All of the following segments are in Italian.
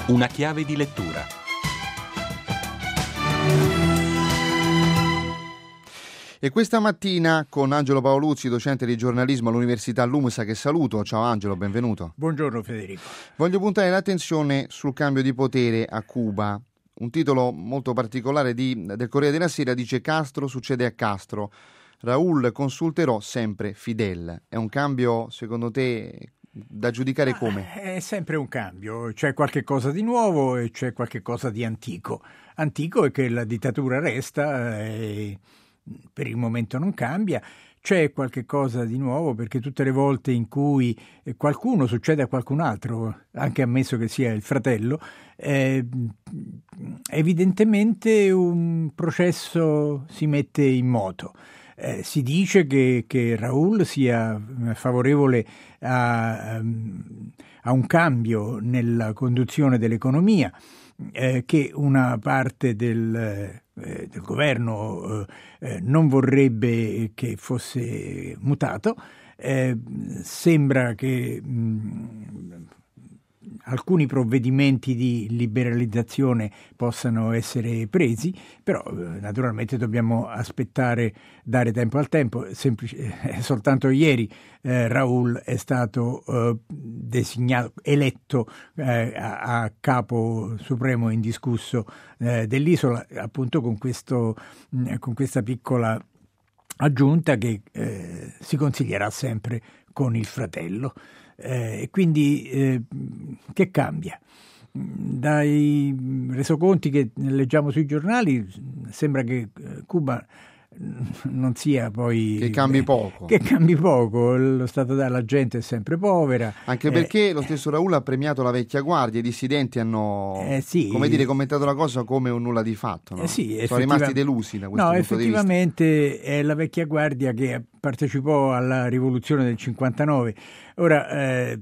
Una chiave di lettura. E questa mattina con Angelo Paoluzzi, docente di giornalismo all'Università LUMSA, che saluto. Ciao Angelo, benvenuto. Buongiorno Federico. Voglio puntare l'attenzione sul cambio di potere a Cuba. Un titolo molto particolare del Corriere della Sera dice: Castro succede a Castro. Raúl consulterò sempre Fidel. È un cambio, secondo te, da giudicare come? È sempre un cambio, c'è qualche cosa di nuovo e c'è qualche cosa di antico. Antico è che la dittatura resta e per il momento non cambia. C'è qualche cosa di nuovo perché tutte le volte in cui qualcuno succede a qualcun altro, anche ammesso che sia il fratello, evidentemente un processo si mette in moto. Si dice che Raúl sia favorevole a un cambio nella conduzione dell'economia, che una parte del governo non vorrebbe che fosse mutato. Sembra che alcuni provvedimenti di liberalizzazione possano essere presi, però naturalmente dobbiamo aspettare, dare tempo al tempo. Soltanto ieri Raúl è stato designato, eletto a capo supremo indiscusso dell'isola, appunto con questa piccola aggiunta che si consiglierà sempre con il fratello. E quindi che cambia? Dai resoconti che leggiamo sui giornali sembra che Cuba non sia poi che cambi poco. Lo stato della gente è sempre povera, anche perché lo stesso Raúl ha premiato la vecchia guardia, i dissidenti hanno commentato la cosa come un nulla di fatto, no? Sono rimasti delusi da questo punto di vista. Effettivamente è la vecchia guardia che partecipò alla rivoluzione del 59. Ora è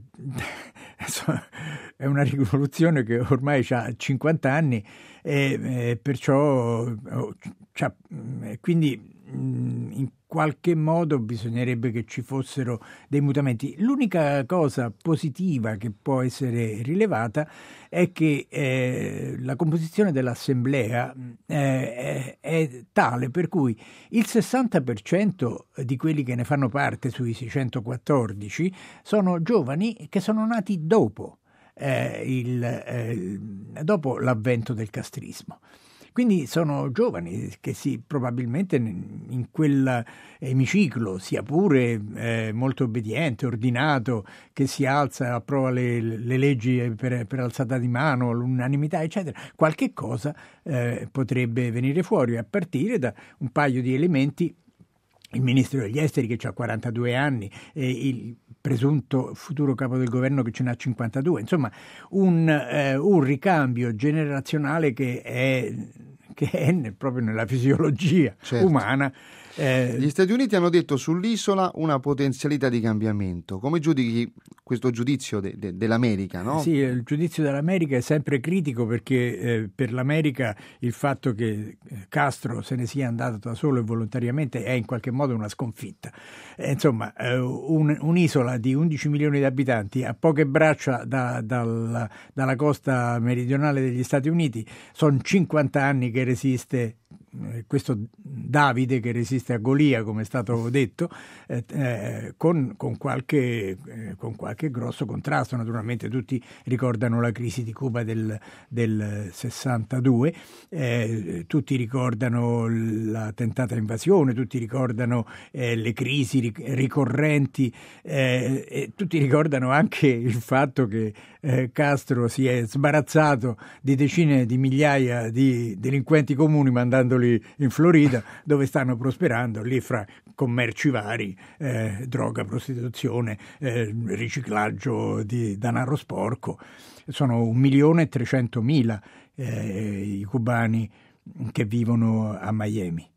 una rivoluzione che ormai ha 50 anni e perciò quindi in qualche modo bisognerebbe che ci fossero dei mutamenti. L'unica cosa positiva che può essere rilevata è che la composizione dell'assemblea è tale per cui il 60% di quelli che ne fanno parte sui 614 sono giovani che sono nati dopo l'avvento del castrismo. Quindi sono giovani che probabilmente in quell'emiciclo, sia pure molto obbediente, ordinato, che si alza, approva le leggi per alzata di mano, l'unanimità, eccetera, qualche cosa potrebbe venire fuori, a partire da un paio di elementi. Il ministro degli esteri che ha 42 anni, il presunto futuro capo del governo che ce n'ha 52, insomma un ricambio generazionale che è proprio nella fisiologia umana. Gli Stati Uniti hanno detto sull'isola una potenzialità di cambiamento. Come giudichi questo giudizio dell'America, no? Sì, il giudizio dell'America è sempre critico perché per l'America il fatto che Castro se ne sia andato da solo e volontariamente è in qualche modo una sconfitta. Insomma, un'isola di 11 milioni di abitanti a poche braccia dalla costa meridionale degli Stati Uniti, sono 50 anni che resiste. Questo Davide che resiste a Golia, come è stato detto, con qualche grosso contrasto. Naturalmente tutti ricordano la crisi di Cuba del 62, tutti ricordano la tentata invasione, tutti ricordano le crisi ricorrenti, e tutti ricordano anche il fatto che Castro si è sbarazzato di decine di migliaia di delinquenti comuni mandandoli in Florida, dove stanno prosperando lì fra commerci vari, droga, prostituzione, riciclaggio di denaro sporco. Sono 1.300.000 i cubani che vivono a Miami.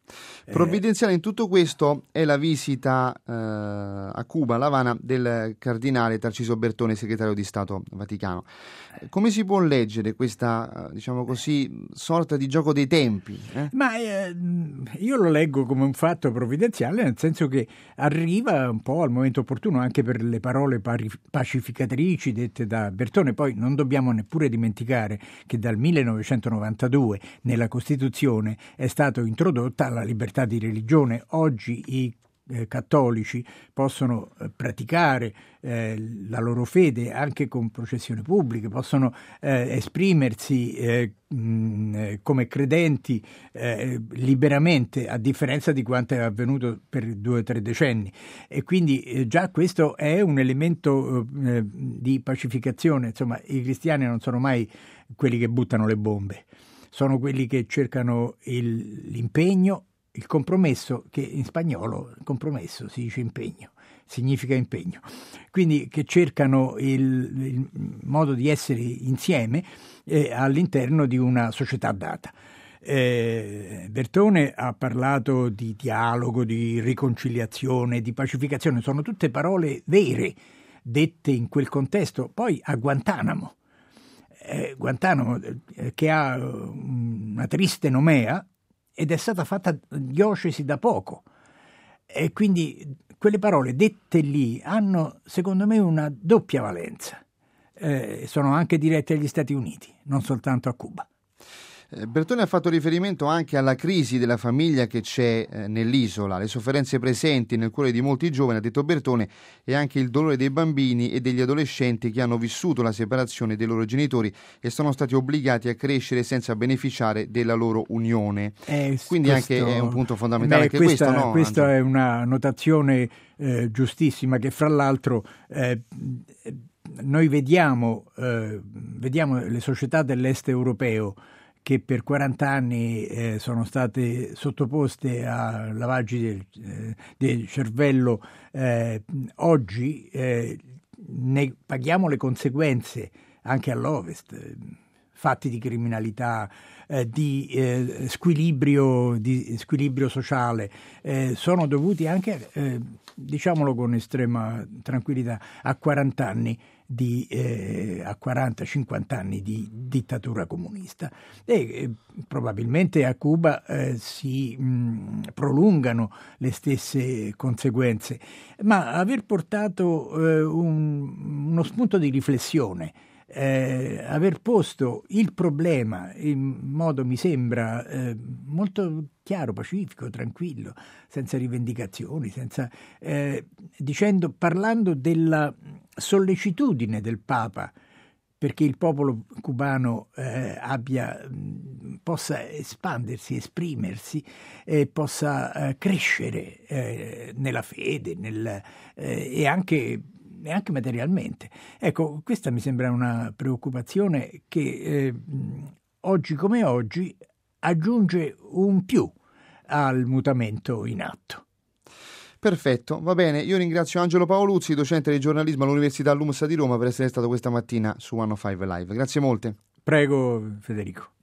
Provvidenziale in tutto questo è la visita a Cuba, a La Habana, del cardinale Tarcisio Bertone, segretario di Stato Vaticano. Come si può leggere questa, diciamo così, sorta di gioco dei tempi? Ma io lo leggo come un fatto provvidenziale, nel senso che arriva un po' al momento opportuno, anche per le parole pacificatrici dette da Bertone. Poi non dobbiamo neppure dimenticare che dal 1992 nella Costituzione è stato introdotta la libertà di religione. Oggi i cattolici possono praticare la loro fede anche con processioni pubbliche, possono esprimersi come credenti liberamente, a differenza di quanto è avvenuto per 2 o 3 decenni, e quindi già questo è un elemento di pacificazione. Insomma, i cristiani non sono mai quelli che buttano le bombe, sono quelli che cercano l'impegno, il compromesso, che in spagnolo compromesso si dice impegno, significa impegno, quindi che cercano il modo di essere insieme all'interno di una società data. Bertone ha parlato di dialogo, di riconciliazione, di pacificazione, sono tutte parole vere dette in quel contesto. Poi a Guantanamo che ha una triste nomea ed è stata fatta diocesi da poco, e quindi quelle parole dette lì hanno, secondo me, una doppia valenza. Sono anche dirette agli Stati Uniti, non soltanto a Cuba. Bertone ha fatto riferimento anche alla crisi della famiglia che c'è nell'isola, le sofferenze presenti nel cuore di molti giovani, ha detto Bertone, e anche il dolore dei bambini e degli adolescenti che hanno vissuto la separazione dei loro genitori e sono stati obbligati a crescere senza beneficiare della loro unione. Quindi anche è un punto fondamentale anche questo, no? Questa è una notazione giustissima, che fra l'altro noi vediamo le società dell'est europeo che per 40 anni sono state sottoposte a lavaggi del cervello. Oggi ne paghiamo le conseguenze anche all'Ovest, fatti di criminalità, di squilibrio sociale, sono dovuti anche, diciamolo con estrema tranquillità, a 40 anni a 40-50 anni di dittatura comunista, e probabilmente a Cuba si prolungano le stesse conseguenze, ma aver portato uno spunto di riflessione, aver posto il problema in modo, mi sembra, molto chiaro, pacifico, tranquillo, senza rivendicazioni, parlando della sollecitudine del Papa perché il popolo cubano possa espandersi, esprimersi, possa crescere nella fede e anche materialmente. Ecco, questa mi sembra una preoccupazione che oggi come oggi aggiunge un più al mutamento in atto. Perfetto, va bene. Io ringrazio Angelo Paoluzzi, docente di giornalismo all'Università LUMSA di Roma, per essere stato questa mattina su 105 Live. Grazie molte. Prego, Federico.